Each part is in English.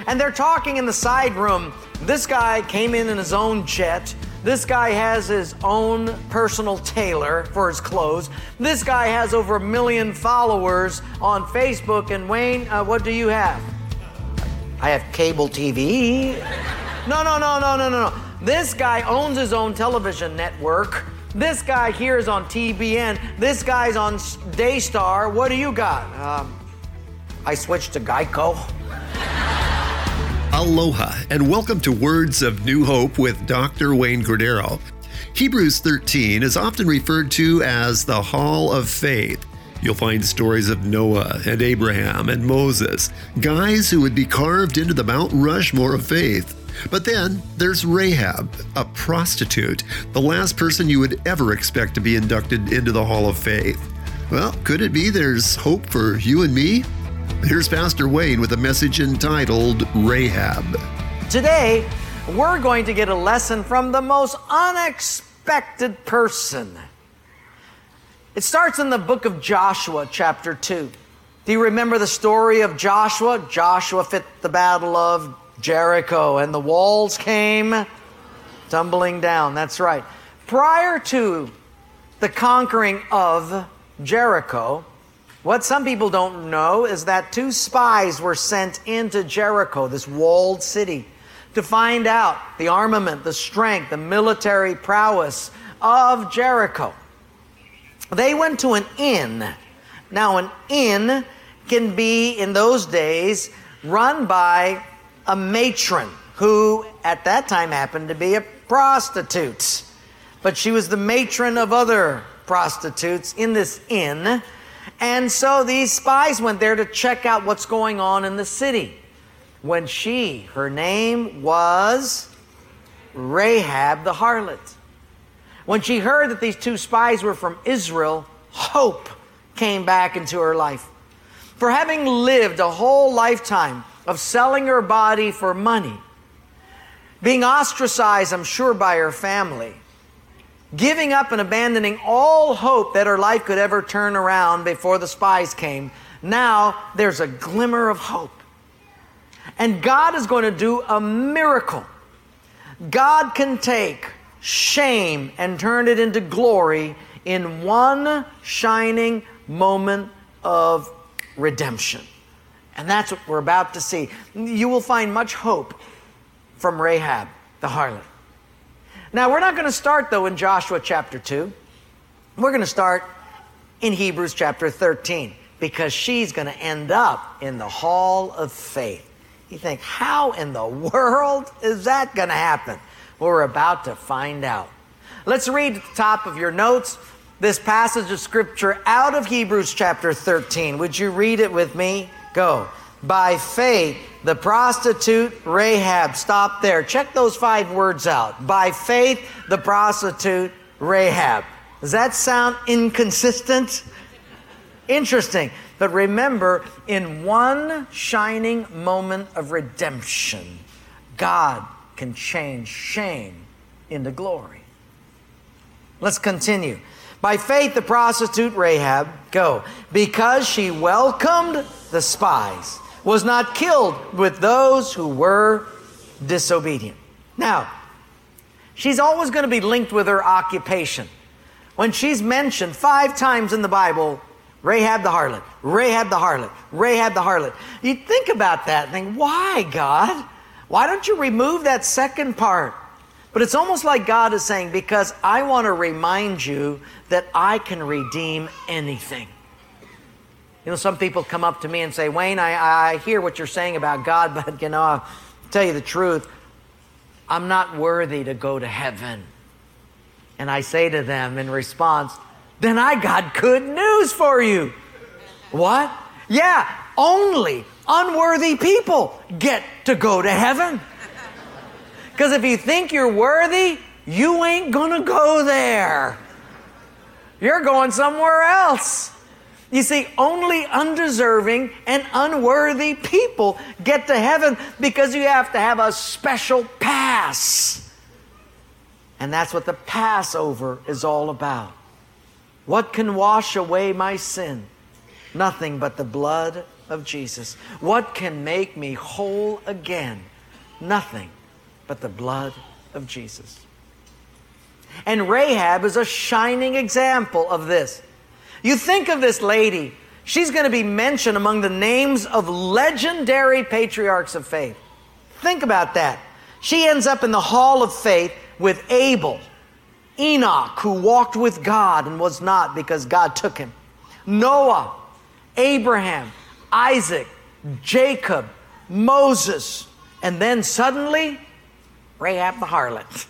And they're talking in the side room. This guy came in his own jet. This guy has his own personal tailor for his clothes. This guy has over 1 million followers on Facebook. And Wayne, what do you have? I have cable TV. No. This guy owns his own television network. This guy here is on TBN. This guy's on Daystar. What do you got? I switched to Geico. Aloha, and welcome to Words of New Hope with Dr. Wayne Cordero. Hebrews 13 is often referred to as the Hall of Faith. You'll find stories of Noah and Abraham and Moses, guys who would be carved into the Mount Rushmore of faith. But then there's Rahab, a prostitute, the last person you would ever expect to be inducted into the Hall of Faith. Well, could it be there's hope for you and me? Here's Pastor Wayne with a message entitled Rahab. Today, we're going to get a lesson from the most unexpected person. It starts in the book of Joshua, chapter 2. Do you remember the story of Joshua? Joshua fit the battle of Jericho, and the walls came tumbling down. That's right. Prior to the conquering of Jericho, what some people don't know is that 2 spies were sent into Jericho, this walled city, to find out the armament, the strength, the military prowess of Jericho. They went to an inn. Now, an inn can be, in those days, run by a matron who, at that time, happened to be a prostitute. But she was the matron of other prostitutes in this inn. And so these spies went there to check out what's going on in the city. When her name was Rahab the harlot. When she heard that these 2 spies were from Israel, hope came back into her life. For having lived a whole lifetime of selling her body for money, being ostracized, I'm sure, by her family, giving up and abandoning all hope that her life could ever turn around before the spies came, now there's a glimmer of hope. And God is going to do a miracle. God can take shame and turn it into glory in one shining moment of redemption. And that's what we're about to see. You will find much hope from Rahab the harlot. Now, we're not going to start, though, in Joshua chapter 2. We're going to start in Hebrews chapter 13, because she's going to end up in the Hall of Faith. You think, how in the world is that going to happen? Well, we're about to find out. Let's read at the top of your notes this passage of Scripture out of Hebrews chapter 13. Would you read it with me? Go. By faith, the prostitute Rahab. Stop there. Check those 5 words out. By faith, the prostitute Rahab. Does that sound inconsistent? Interesting. But remember, in one shining moment of redemption, God can change shame into glory. Let's continue. By faith, the prostitute Rahab, go, because she welcomed the spies, was not killed with those who were disobedient. Now, she's always going to be linked with her occupation. When she's mentioned 5 times in the Bible, Rahab the harlot, Rahab the harlot, Rahab the harlot. You think about that and think, why, God? Why don't you remove that second part? But it's almost like God is saying, because I want to remind you that I can redeem anything. You know, some people come up to me and say, Wayne, I hear what you're saying about God, but, I'll tell you the truth. I'm not worthy to go to heaven. And I say to them in response, then I got good news for you. What? Yeah, only unworthy people get to go to heaven. Because if you think you're worthy, you ain't gonna go there. You're going somewhere else. You see, only undeserving and unworthy people get to heaven because you have to have a special pass. And that's what the Passover is all about. What can wash away my sin? Nothing but the blood of Jesus. What can make me whole again? Nothing but the blood of Jesus. And Rahab is a shining example of this. You think of this lady, she's going to be mentioned among the names of legendary patriarchs of faith. Think about that. She ends up in the hall of faith with Abel, Enoch, who walked with God and was not because God took him, Noah, Abraham, Isaac, Jacob, Moses, and then suddenly, Rahab the harlot.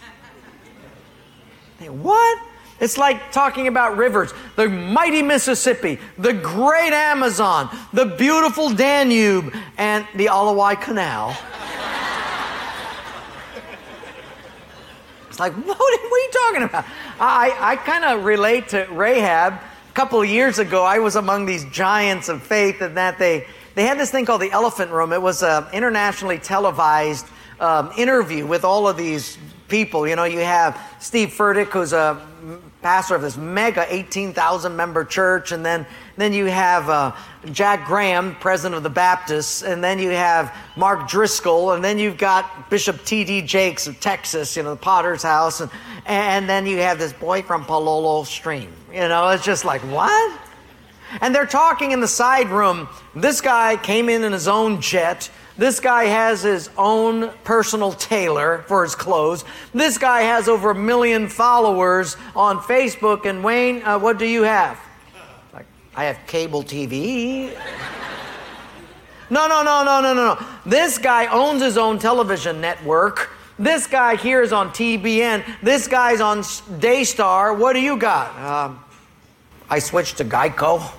What? It's like talking about rivers. The mighty Mississippi, the great Amazon, the beautiful Danube, and the Alawai Canal. It's like, what are you talking about? I kind of relate to Rahab. A couple of years ago, I was among these giants of faith, and that they had this thing called the Elephant Room. It was an internationally televised interview with all of these people. You know, you have Steve Furtick, who's a pastor of this mega 18,000 member church, and then you have Jack Graham, president of the Baptists, and then you have Mark Driscoll, and then you've got Bishop T.D. Jakes of Texas, you know, the Potter's House, and then you have this boy from Palolo Stream. You know, it's just like, what? And they're talking in the side room. This guy came in his own jet. This guy has his own personal tailor for his clothes. This guy has over 1 million followers on Facebook. And Wayne, what do you have? Like, I have cable TV. No. This guy owns his own television network. This guy here is on TBN. This guy's on Daystar. What do you got? I switched to Geico.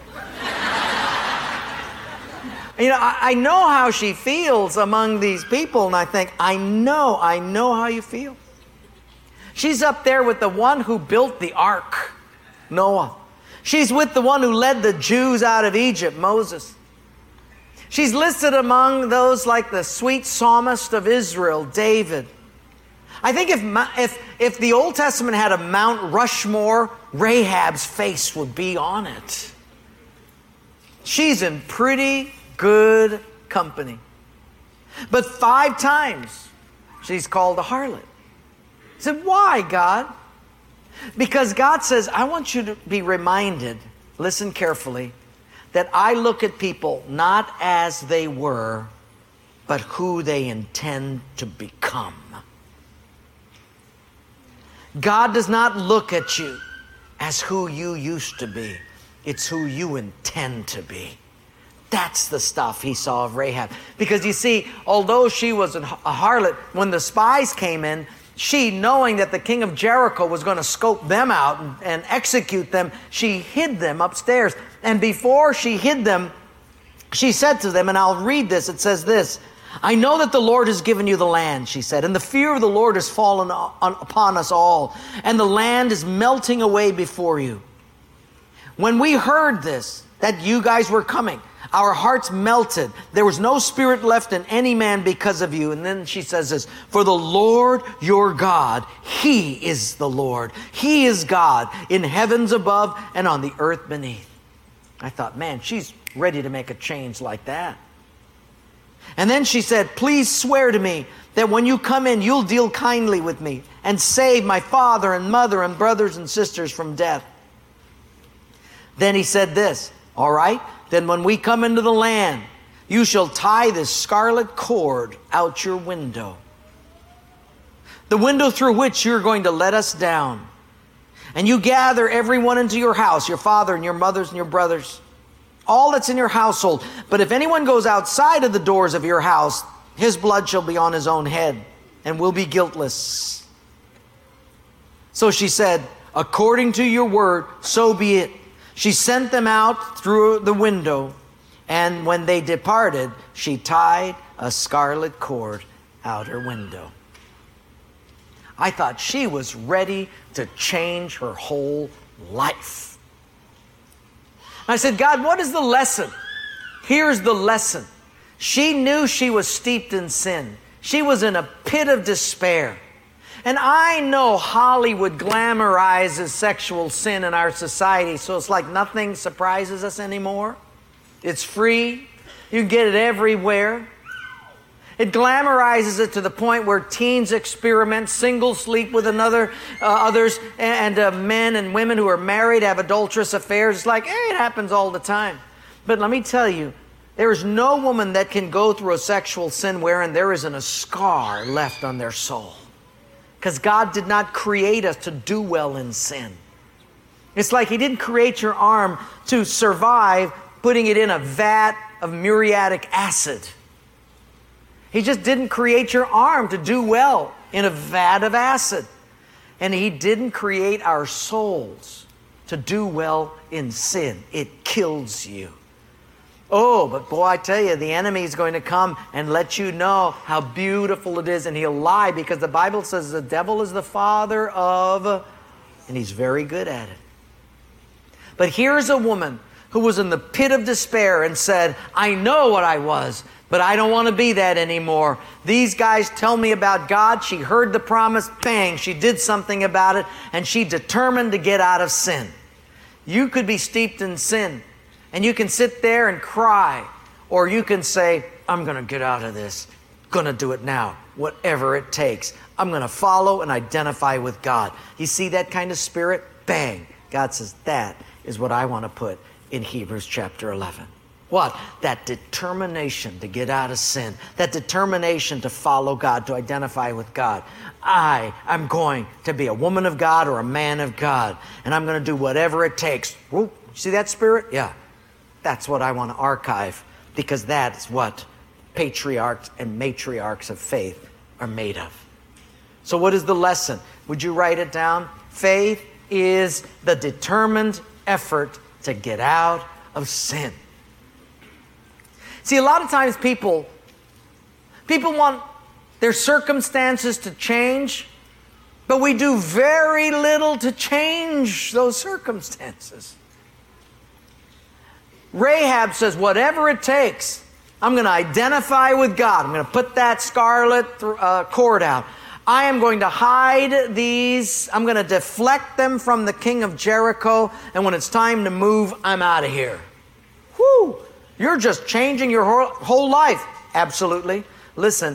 You know, I know how she feels among these people, and I think, I know how you feel. She's up there with the one who built the ark, Noah. She's with the one who led the Jews out of Egypt, Moses. She's listed among those like the sweet psalmist of Israel, David. I think if the Old Testament had a Mount Rushmore, Rahab's face would be on it. She's in pretty good company. But 5 times she's called a harlot. I said, why, God? Because God says, I want you to be reminded, listen carefully, that I look at people not as they were, but who they intend to become. God does not look at you as who you used to be. It's who you intend to be. That's the stuff he saw of Rahab. Because you see, although she was a harlot, when the spies came in, she, knowing that the king of Jericho was going to scope them out and execute them, she hid them upstairs. And before she hid them, she said to them, and I'll read this, it says this, I know that the Lord has given you the land, she said, and the fear of the Lord has fallen upon us all, and the land is melting away before you. When we heard this, that you guys were coming, our hearts melted. There was no spirit left in any man because of you. And then she says this, for the Lord your God, He is the Lord. He is God in heavens above and on the earth beneath. I thought, man, she's ready to make a change like that. And then she said, please swear to me that when you come in, you'll deal kindly with me and save my father and mother and brothers and sisters from death. Then he said this, all right, then when we come into the land, you shall tie this scarlet cord out your window, the window through which you're going to let us down. And you gather everyone into your house, your father and your mothers and your brothers, all that's in your household. But if anyone goes outside of the doors of your house, his blood shall be on his own head and will be guiltless. So she said, according to your word, so be it. She sent them out through the window, and when they departed, she tied a scarlet cord out her window. I thought she was ready to change her whole life. I said, God, what is the lesson? Here's the lesson. She knew she was steeped in sin. She was in a pit of despair. And I know Hollywood glamorizes sexual sin in our society, so it's like nothing surprises us anymore. It's free. You can get it everywhere. It glamorizes it to the point where teens experiment, singles sleep with others, and men and women who are married have adulterous affairs. It's like, it happens all the time. But let me tell you, there is no woman that can go through a sexual sin wherein there isn't a scar left on their soul. Because God did not create us to do well in sin. It's like He didn't create your arm to survive putting it in a vat of muriatic acid. He just didn't create your arm to do well in a vat of acid. And He didn't create our souls to do well in sin. It kills you. Oh, but boy, I tell you, the enemy is going to come and let you know how beautiful it is, and he'll lie because the Bible says the devil is the father of, and he's very good at it. But here's a woman who was in the pit of despair and said, I know what I was, but I don't want to be that anymore. These guys tell me about God. She heard the promise. Bang, she did something about it, and she determined to get out of sin. You could be steeped in sin, and you can sit there and cry, or you can say, I'm going to get out of this. Going to do it now, whatever it takes. I'm going to follow and identify with God. You see that kind of spirit? Bang. God says, that is what I want to put in Hebrews chapter 11. What? That determination to get out of sin. That determination to follow God, to identify with God. I am going to be a woman of God or a man of God, and I'm going to do whatever it takes. Whoop. See that spirit? Yeah. That's what I want to archive, because that's what patriarchs and matriarchs of faith are made of. So what is the lesson? Would you write it down? Faith is the determined effort to get out of sin. See, a lot of times people want their circumstances to change, but we do very little to change those circumstances. Rahab says, whatever it takes, I'm going to identify with God. I'm going to put that scarlet cord out. I am going to hide these. I'm going to deflect them from the king of Jericho. And when it's time to move, I'm out of here. Whew! You're just changing your whole life. Absolutely. Listen,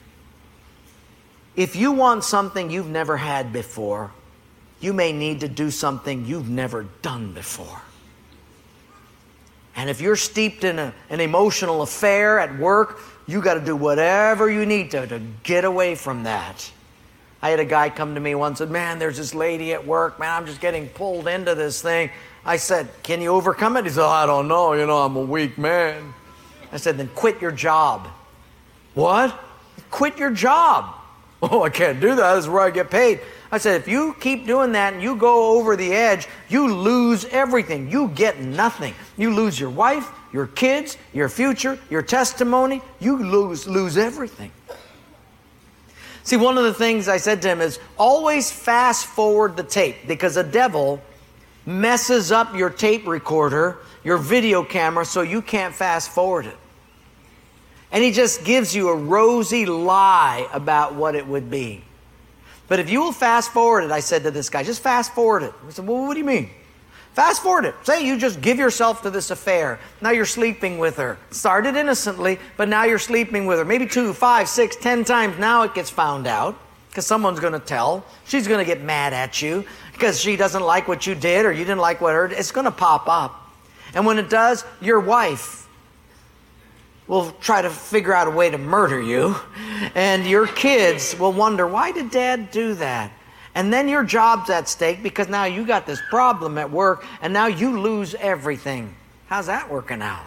if you want something you've never had before, you may need to do something you've never done before. And if you're steeped in an emotional affair at work, you got to do whatever you need to get away from that. I had a guy come to me once and said, man, there's this lady at work. Man, I'm just getting pulled into this thing. I said, can you overcome it? He said, I don't know. I'm a weak man. I said, then quit your job. What? Quit your job. Oh, I can't do that. This is where I get paid. I said, if you keep doing that and you go over the edge, you lose everything. You get nothing. You lose your wife, your kids, your future, your testimony. You lose everything. See, one of the things I said to him is always fast forward the tape, because the devil messes up your tape recorder, your video camera, so you can't fast forward it. And he just gives you a rosy lie about what it would be. But if you will fast forward it, I said to this guy, just fast forward it. I said, well, what do you mean? Fast forward it. Say you just give yourself to this affair. Now you're sleeping with her. Started innocently, but now you're sleeping with her. Maybe 2, 5, 6, 10 times. Now it gets found out because someone's going to tell. She's going to get mad at you because she doesn't like what you did or you didn't like what her. It's going to pop up. And when it does, your wife will try to figure out a way to murder you. And your kids will wonder, why did Dad do that? And then your job's at stake because now you got this problem at work and now you lose everything. How's that working out?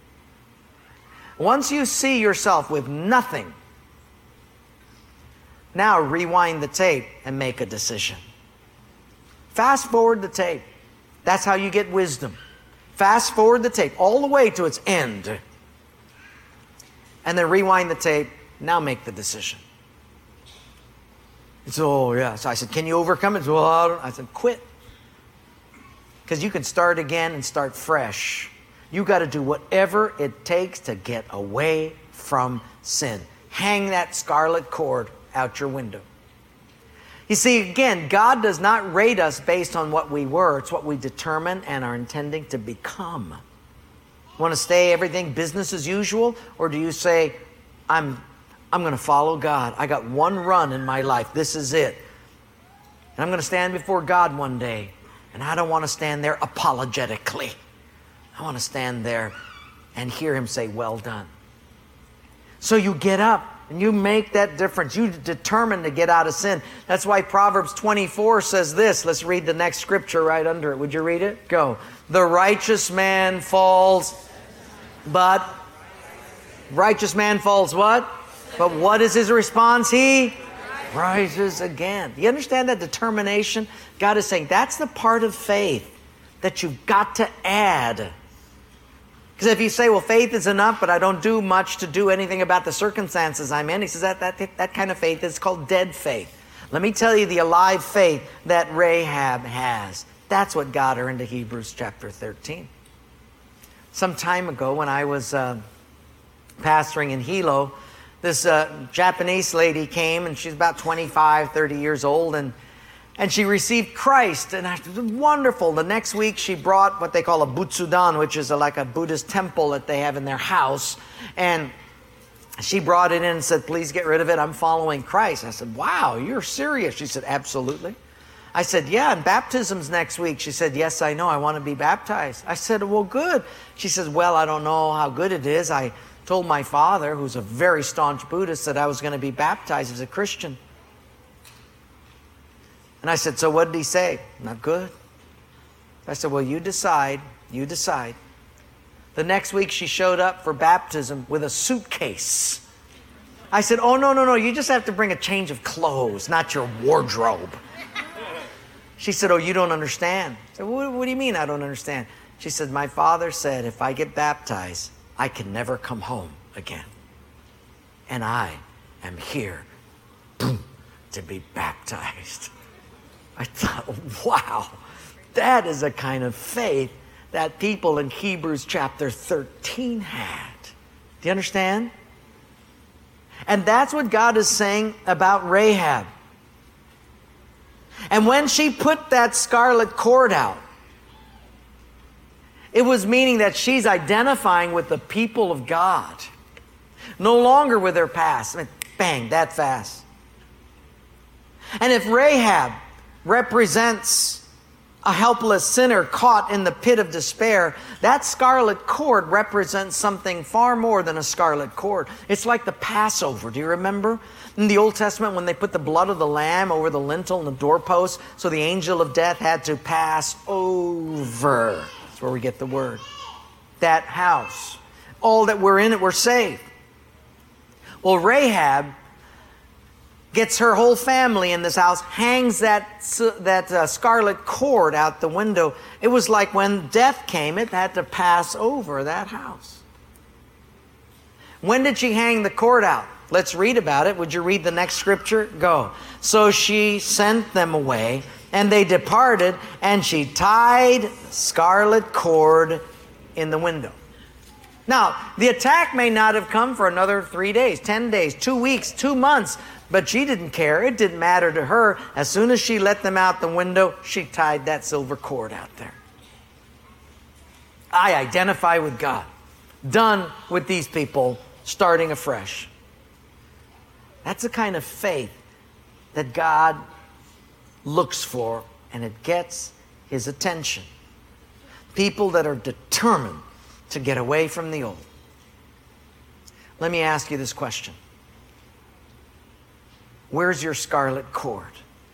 Once you see yourself with nothing, now rewind the tape and make a decision. Fast forward the tape. That's how you get wisdom. Fast forward the tape all the way to its end. And then rewind the tape. Now make the decision. It's, oh, yeah. So I said, can you overcome it? Well, I said, quit. Because you can start again and start fresh. You got to do whatever it takes to get away from sin. Hang that scarlet cord out your window. You see, again, God does not rate us based on what we were. It's what we determine and are intending to become. Want to stay everything business as usual? Or do you say, I'm going to follow God. I got one run in my life. This is it. And I'm going to stand before God one day. And I don't want to stand there apologetically. I want to stand there and hear Him say, well done. So you get up and you make that difference. You determine to get out of sin. That's why Proverbs 24 says this. Let's read the next scripture right under it. Would you read it? Go. The righteous man falls, but righteous man falls what? But what is his response? He rises again. Do you understand that determination? God is saying that's the part of faith that you've got to add. Because if you say, well, faith is enough, but I don't do much to do anything about the circumstances I'm in, he says that kind of faith is called dead faith. Let me tell you the alive faith that Rahab has. That's what got her into Hebrews chapter 13. Some time ago when I was pastoring in Hilo, this Japanese lady came, and she's about 25, 30 years old, and she received Christ, and it was wonderful. The next week, she brought what they call a Butsudan, which is like a Buddhist temple that they have in their house. And she brought it in and said, please get rid of it. I'm following Christ. I said, wow, you're serious? She said, absolutely. I said, yeah, and baptism's next week. She said, yes, I know. I want to be baptized. I said, well, good. She says, well, I don't know how good it is. I told my father, who's a very staunch Buddhist, that I was going to be baptized as a Christian. And I said, so what did he say? Not good. I said, well, you decide. You decide. The next week she showed up for baptism with a suitcase. I said, oh, no. You just have to bring a change of clothes, not your wardrobe. She said, oh, you don't understand. I said, what do you mean I don't understand? She said, my father said if I get baptized, I can never come home again. And I am here to be baptized. I thought, wow, that is a kind of faith that people in Hebrews chapter 13 had. Do you understand? And that's what God is saying about Rahab. And when she put that scarlet cord out, it was meaning that she's identifying with the people of God. No longer with her past. I mean, bang, that fast. And if Rahab represents a helpless sinner caught in the pit of despair, that scarlet cord represents something far more than a scarlet cord. It's like the Passover. Do you remember? In the Old Testament, when they put the blood of the lamb over the lintel and the doorpost, so the angel of death had to pass over. That's where we get the word. That house. All that we're in it, we're saved. Well, Rahab gets her whole family in this house, hangs that scarlet cord out the window. It was like when death came, it had to pass over that house. When did she hang the cord out? Let's read about it. Would you read the next scripture? Go. So she sent them away, and they departed, and she tied the scarlet cord in the window. Now, the attack may not have come for another 3 days, 10 days, 2 weeks, 2 months, but she didn't care. It didn't matter to her. As soon as she let them out the window, she tied that silver cord out there. I identify with God. Done with these people, starting afresh. That's the kind of faith that God looks for, and it gets His attention. People that are determined to get away from the old. Let me ask you this question. Where's your scarlet cord?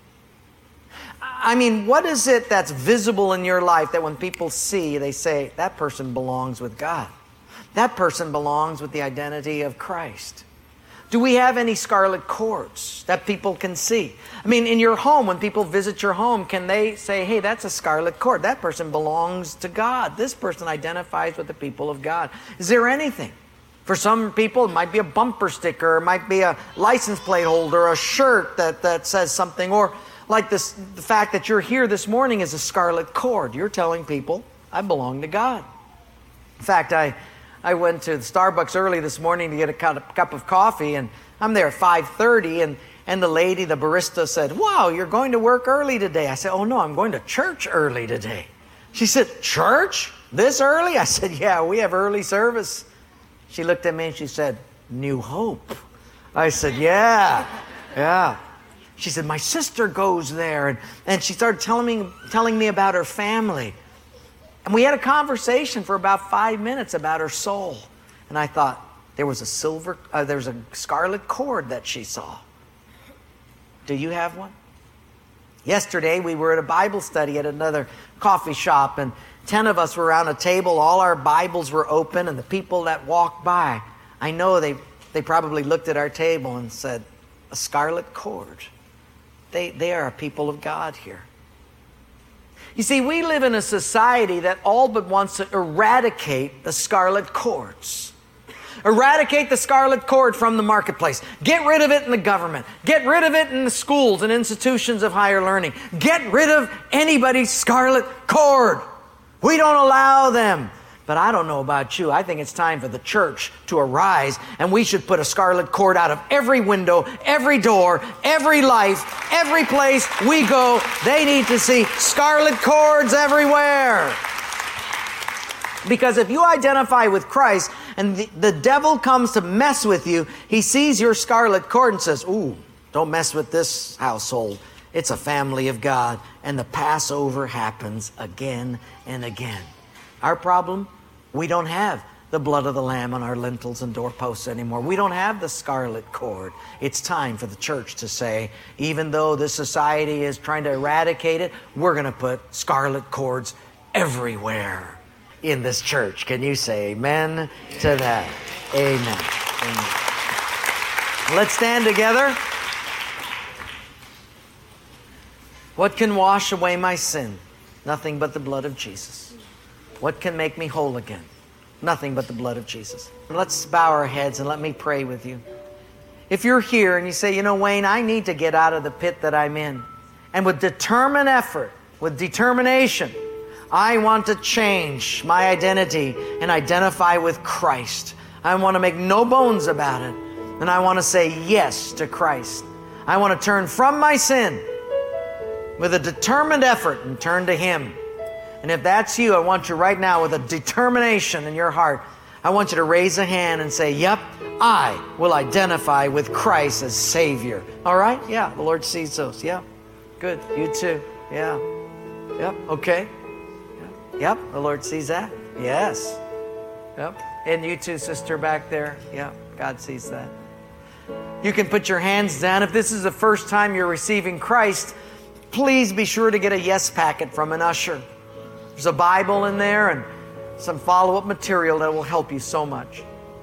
I mean, what is it that's visible in your life that when people see, they say, that person belongs with God. That person belongs with the identity of Christ. Do we have any scarlet cords that people can see? I mean, in your home, when people visit your home, can they say, hey, that's a scarlet cord. That person belongs to God. This person identifies with the people of God. Is there anything? For some people, it might be a bumper sticker, it might be a license plate holder, a shirt that says something, or like this, the fact that you're here this morning is a scarlet cord. You're telling people, I belong to God. In fact, I went to Starbucks early this morning to get a cup of coffee, and I'm there at 5:30, and the lady, the barista, said, wow, you're going to work early today. I said, oh no, I'm going to church early today. She said, church? This early? I said, yeah, we have early service. She looked at me and she said, New Hope. I said, yeah. She said, my sister goes there. And she started telling me about her family. And we had a conversation for about 5 minutes about her soul. And I thought, there was a scarlet cord that she saw. Do you have one? Yesterday, we were at a Bible study at another coffee shop, and 10 of us were around a table. All our Bibles were open, and the people that walked by, I know they probably looked at our table and said, a scarlet cord. They are a people of God here. You see, we live in a society that all but wants to eradicate the scarlet cords. Eradicate the scarlet cord from the marketplace. Get rid of it in the government. Get rid of it in the schools and institutions of higher learning. Get rid of anybody's scarlet cord. We don't allow them. But I don't know about you. I think it's time for the church to arise, and we should put a scarlet cord out of every window, every door, every life, every place we go. They need to see scarlet cords everywhere. Because if you identify with Christ and the devil comes to mess with you, he sees your scarlet cord and says, ooh, don't mess with this household. It's a family of God. And the Passover happens again and again. Our problem? We don't have the blood of the Lamb on our lintels and doorposts anymore. We don't have the scarlet cord. It's time for the church to say, even though this society is trying to eradicate it, we're going to put scarlet cords everywhere in this church. Can you say amen to that? Amen. Amen. Let's stand together. What can wash away my sin? Nothing but the blood of Jesus. What can make me whole again? Nothing but the blood of Jesus. Let's bow our heads and let me pray with you. If you're here and you say, Wayne, I need to get out of the pit that I'm in. And with determined effort, with determination, I want to change my identity and identify with Christ. I want to make no bones about it. And I want to say yes to Christ. I want to turn from my sin with a determined effort and turn to Him. And if that's you, I want you right now with a determination in your heart, I want you to raise a hand and say, yep, I will identify with Christ as Savior. All right? Yeah, the Lord sees those. Yeah. Good. You too. Yeah. Yep. Okay. Yep, the Lord sees that. Yes. Yep. And you too, sister back there. Yeah, God sees that. You can put your hands down. If this is the first time you're receiving Christ, please be sure to get a yes packet from an usher. There's a Bible in there and some follow-up material that will help you so much.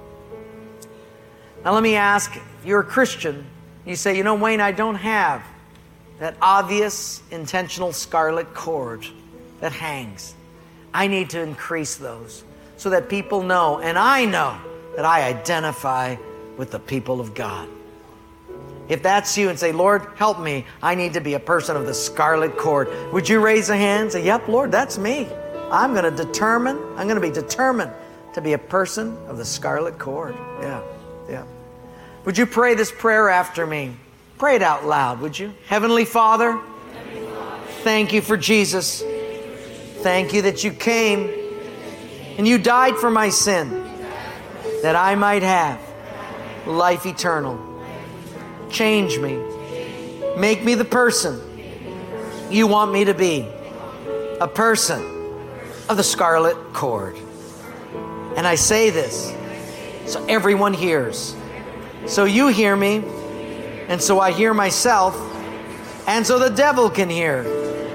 Now let me ask, if you're a Christian, you say, Wayne, I don't have that obvious, intentional scarlet cord that hangs. I need to increase those so that people know, and I know, that I identify with the people of God. If that's you and say, Lord, help me, I need to be a person of the scarlet cord, would you raise a hand and say, yep, Lord, that's me. I'm going to be determined to be a person of the scarlet cord. Yeah. Would you pray this prayer after me? Pray it out loud, would you? Heavenly Father, thank you for Jesus. Thank you that you came and you died for my sin, that I might have life eternal. Change me. Make me the person you want me to be. A person of the scarlet cord. And I say this so everyone hears. So you hear me, and so I hear myself, and so the devil can hear.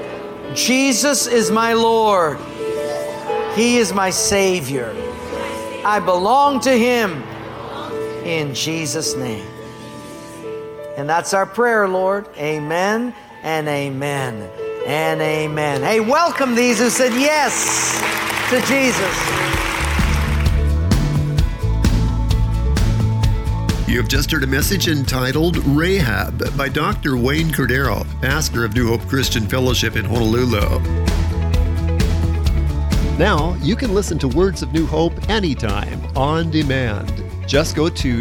Jesus is my Lord. He is my Savior. I belong to Him in Jesus' name. And that's our prayer, Lord. Amen and amen and amen. Hey, welcome these who said yes to Jesus. You have just heard a message entitled Rahab by Dr. Wayne Cordeiro, pastor of New Hope Christian Fellowship in Honolulu. Now you can listen to Words of New Hope anytime, on demand. Just go to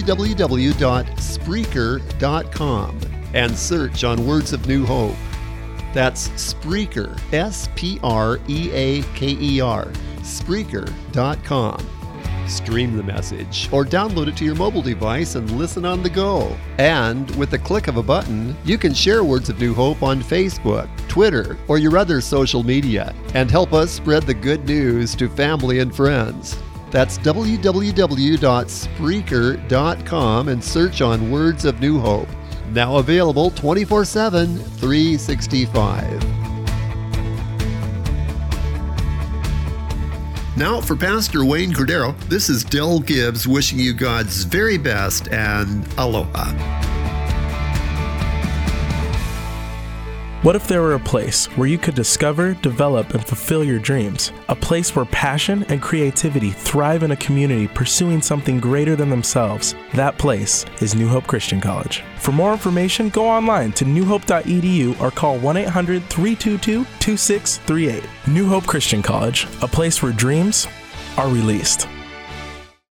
www.spreaker.com and search on Words of New Hope. That's Spreaker, Spreaker. Spreaker.com. Stream the message or download it to your mobile device and listen on the go. And with the click of a button, you can share Words of New Hope on Facebook, Twitter, or your other social media and help us spread the good news to family and friends. That's www.spreaker.com and search on Words of New Hope. Now available 24/7, 365. Now for Pastor Wayne Cordero, this is Del Gibbs wishing you God's very best and aloha. What if there were a place where you could discover, develop, and fulfill your dreams? A place where passion and creativity thrive in a community pursuing something greater than themselves. That place is New Hope Christian College. For more information, go online to newhope.edu or call 1-800-322-2638. New Hope Christian College, a place where dreams are released.